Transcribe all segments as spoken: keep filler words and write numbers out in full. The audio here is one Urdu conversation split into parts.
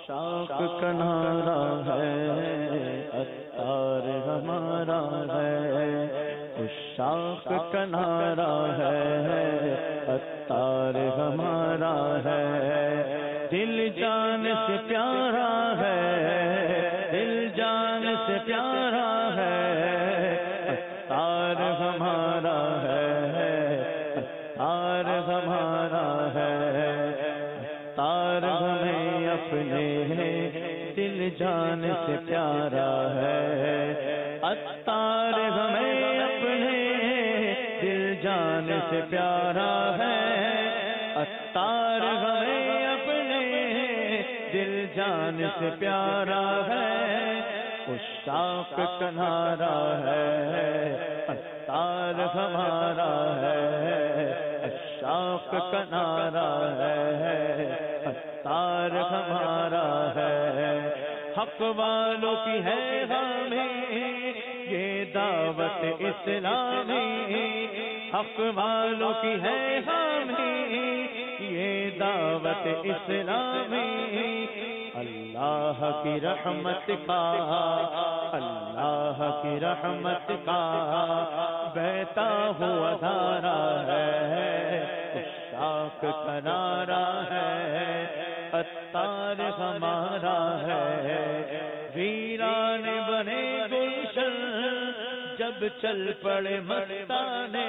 عشاق کا نعرہ ہے، عطار ہمارا ہے، عشاق کا نعرہ ہے، عطار ہمارا ہے، دل جان سے پیارا ہے، دل جان سے پیارا ہے، عطار ہمارا ہے، عطار ہمارا ہے، عطار ہمیں اپنے دل جان سے پیارا ہے، عطار ہمیں اپنے دل جان سے پیارا ہے، عطار ہمیں اپنے دل جان سے پیارا ہے، عشاق کا نعرہ ہے، عطار ہمارا ہے، عشاق کا نعرہ ہے، عطار ہمارا ہے، حق والوں کی ہے ہمیں یہ دعوت اسلامی، حق والوں کی ہے ہمیں یہ دعوت اسلامی، اللہ کی رحمت کا، اللہ کی رحمت کا بہتا ہوا دھارا ہے، عشاق کا نعرہ ہے، عطار ہمارا ہے، ویران بنے گلشن جب چل پڑے مستانے،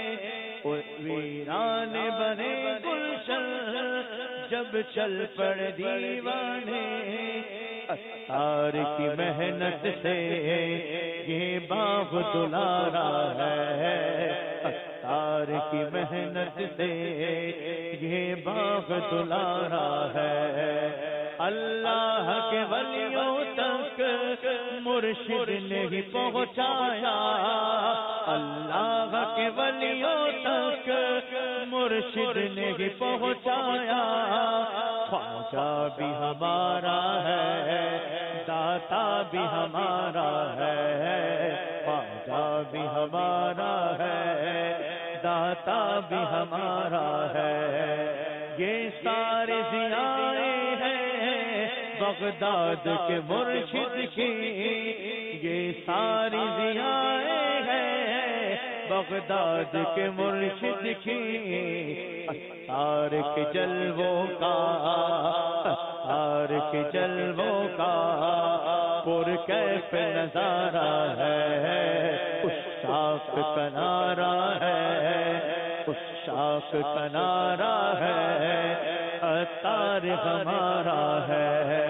ویران بنے گلشن جب چل پڑے دیوانے، عطار کی محنت سے یہ باغ دلارا ہے، عطار کی محنت سے یہ باغ دلارا ہے، اللہ کے ولیوں تک مرشد نے ہی پہنچایا، اللہ کے ولیوں تک مرشد نے ہی پہنچایا، خواجہ بھی ہمارا ہے، داتا بھی ہمارا ہے، خواجہ بھی ہمارا ہے، داتا بھی ہمارا ہے، یہ سارے ضیائے ہیں بغداد کے مرشد کی، یہ ساری ضیائے ہیں بغداد کے مرشد کی، عطار کے جلووں کا، عطار کے جلووں کا پر کیف نظارہ ہے، عشاق کا نعرہ ہے، عشاق کا نعرہ ہے، عطار ہمارا ہے،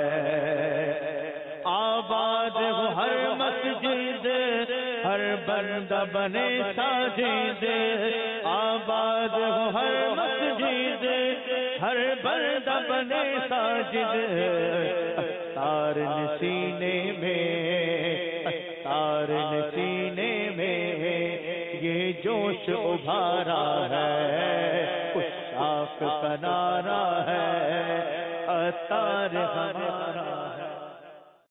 آباد ہو ہر مسجد ہر بندہ بنے ساجد، آباد ہو ہر مسجد ہر بندہ بنے ساجد، عطار نے سینے میں، عطار نے سینے میں یہ جوش ابھارا ہے، عشاق کا نعرہ ہے، عطار ہمارا